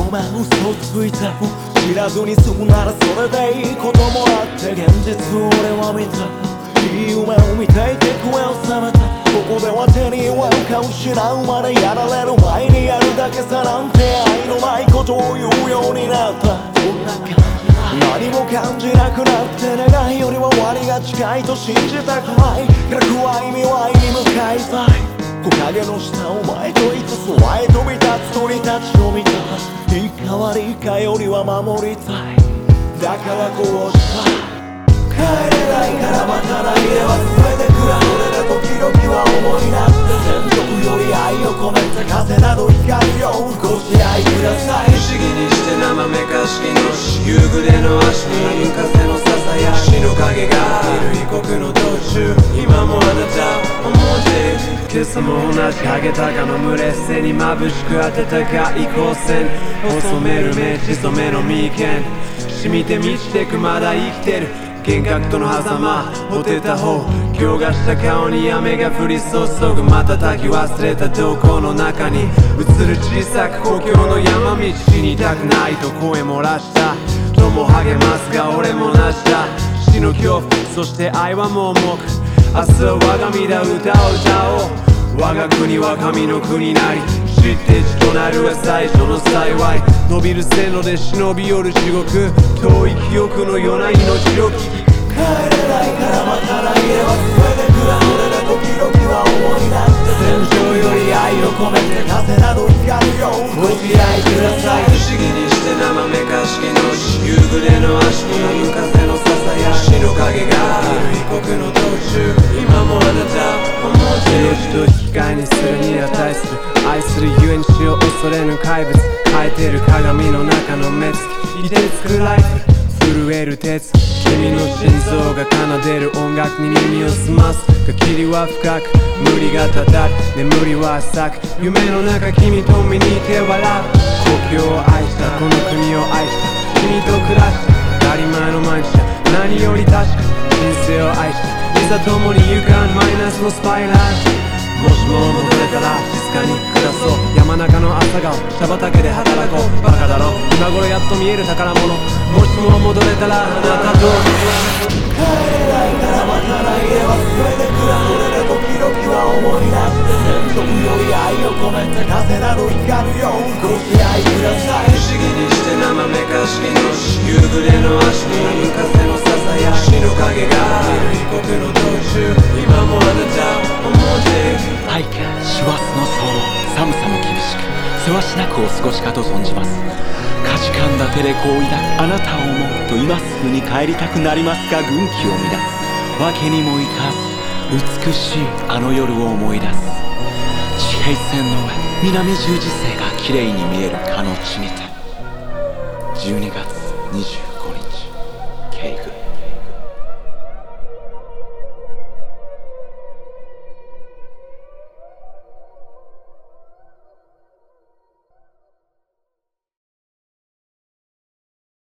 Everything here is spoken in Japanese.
お前嘘ついた知らずに済むならそれでいいこともあって現実俺は見たいい夢を見ていて声を覚めたここでは手に負うか失うまでやられる前にやるだけさなんて愛のないことを言うようになった何も感じなくなって願いよりは終わりが近いと信じたくない楽は意味は意に向かいたい木陰の下お前といつ空へ飛び立つ鳥たちを見たいいか悪いかよりは守りたいだからこうした帰れないからまた来で忘れてくら俺ら時々は重いなって全力より愛を込めて風など光るよご自愛ください不思議にして生めかしきの夕暮れの足に風のささやき死の影がいる異国の道中今もあなた思ってる今朝も同じハゲタカの群れ背に眩しく当てたかい光線細める目血染めの眉間染みて満ちてくまだ生きてる幻覚との狭間ほてた方今日がした顔に雨が降り注ぐ瞬き忘れた瞳孔の中に映る小さく故郷の山道死にたくないと声漏らしたとも励ますが俺もなした死の恐怖そして愛はもう重く明日は我が身だ歌を歌おう我が国は神の国なり知って地となるは最初の幸い伸びる線路で忍び寄る地獄遠い記憶のような命を聞き帰れないからまた来で忘れてくら俺ら時々は重いなって戦場より愛を込めて風など光るよご自愛ください不思議にして生めかしきの夕暮れの足に風のささやき死の影がいる異国の道中今もあなた思っている命と引き換えにするに値する愛するゆえに死を恐れぬ怪物変えてる鏡の中の目つきいてつくライフ震える鉄君の心臓が奏でる音楽に耳を澄ますが霧は深く無理がたたる眠りは浅く夢の中君と見にいて笑う故郷を愛したこの国を愛した君と暮らした当たり前の毎日だ何より確か人生を愛したいざ共に行かんマイナスのスパイラルもしも戻れたら静かに暮らそう山中の朝顔茶畑で働こうバカだろ今頃やっと見える宝物もしも戻れたらあなたと帰れないからまた来で忘れてくら俺ら時々は重いなって全力より愛を込めて風など光るよご自愛ください不思議にして生めかしきの夕暮れの足に風のささやき死の影がいる異国の道中今もあなた思っている拝見師走の騒音寒さも厳しくせわしなくお過ごしかと存じますかじかんだ手でこう抱くあなたを思うと今すぐに帰りたくなりますが軍旗を乱すわけにもいかず美しいあの夜を思い出す地平線の上南十字星がきれいに見えるかの地にて12月20